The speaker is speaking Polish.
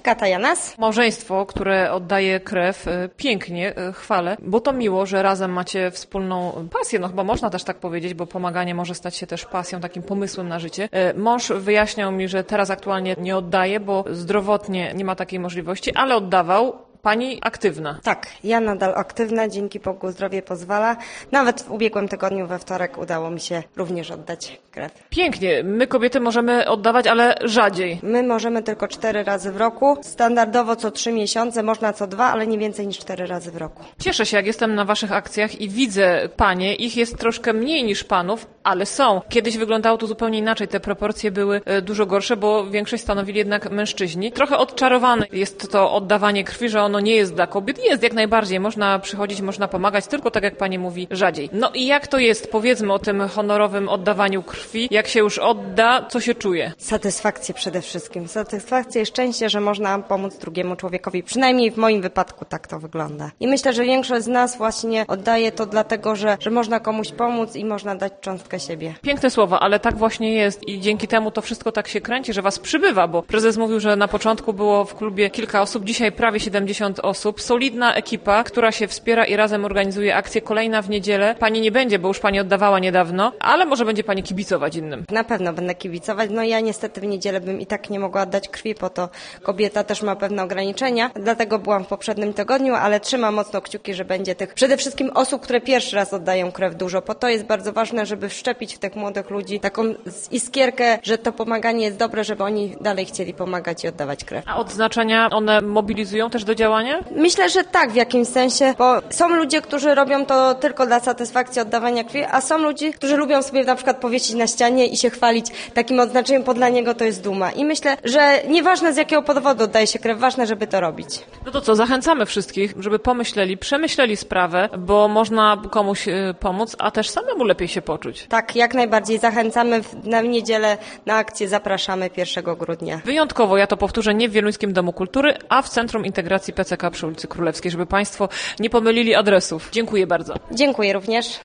Agata Janas. Małżeństwo, które oddaje krew, pięknie, chwalę, bo to miło, że razem macie wspólną pasję, no chyba można też tak powiedzieć, bo pomaganie może stać się też pasją, takim pomysłem na życie. Mąż wyjaśniał mi, że teraz aktualnie nie oddaje, bo zdrowotnie nie ma takiej możliwości, ale oddawał. Pani aktywna. Tak, ja nadal aktywna, dzięki Bogu zdrowie pozwala. Nawet w ubiegłym tygodniu we wtorek udało mi się również oddać krew. Pięknie. My kobiety możemy oddawać, ale rzadziej. My możemy tylko 4 razy w roku. Standardowo co 3 miesiące, można co 2, ale nie więcej niż 4 razy w roku. Cieszę się, jak jestem na waszych akcjach i widzę panie. Ich jest troszkę mniej niż panów, ale są. Kiedyś wyglądało to zupełnie inaczej. Te proporcje były dużo gorsze, bo większość stanowili jednak mężczyźni. Trochę odczarowane jest to oddawanie krwi, że ono nie jest dla kobiet. Jest jak najbardziej. Można przychodzić, można pomagać, tylko tak jak pani mówi, rzadziej. No i jak to jest? Powiedzmy o tym honorowym oddawaniu krwi. Jak się już odda, co się czuje? Satysfakcję przede wszystkim. Satysfakcję i szczęście, że można pomóc drugiemu człowiekowi. Przynajmniej w moim wypadku tak to wygląda. I myślę, że większość z nas właśnie oddaje to dlatego, że można komuś pomóc i można dać cząstkę siebie. Piękne słowa, ale tak właśnie jest i dzięki temu to wszystko tak się kręci, że was przybywa, bo prezes mówił, że na początku było w klubie kilka osób, dzisiaj prawie 70 osób. Solidna ekipa, która się wspiera i razem organizuje akcję. Kolejna w niedzielę. Pani nie będzie, bo już pani oddawała niedawno, ale może będzie pani kibicować innym. Na pewno będę kibicować. No ja niestety w niedzielę bym i tak nie mogła oddać krwi, bo to kobieta też ma pewne ograniczenia. Dlatego byłam w poprzednim tygodniu, ale trzymam mocno kciuki, że będzie tych przede wszystkim osób, które pierwszy raz oddają krew dużo. Po to jest bardzo ważne, żeby wszczepić w tych młodych ludzi taką iskierkę, że to pomaganie jest dobre, żeby oni dalej chcieli pomagać i oddawać krew. A odznaczenia one mobilizują też do działania? Myślę, że tak w jakimś sensie, bo są ludzie, którzy robią to tylko dla satysfakcji oddawania krwi, a są ludzie, którzy lubią sobie na przykład powiesić na ścianie i się chwalić takim odznaczeniem, bo dla niego to jest duma. I myślę, że nieważne z jakiego powodu oddaje się krew, ważne, żeby to robić. No to co, zachęcamy wszystkich, żeby pomyśleli, przemyśleli sprawę, bo można komuś pomóc, a też samemu lepiej się poczuć. Tak, jak najbardziej zachęcamy. Na niedzielę na akcję zapraszamy 1 grudnia. Wyjątkowo, ja to powtórzę, nie w Wieluńskim Domu Kultury, a w Centrum Integracji PCK przy ulicy Królewskiej, żeby państwo nie pomylili adresów. Dziękuję bardzo. Dziękuję również.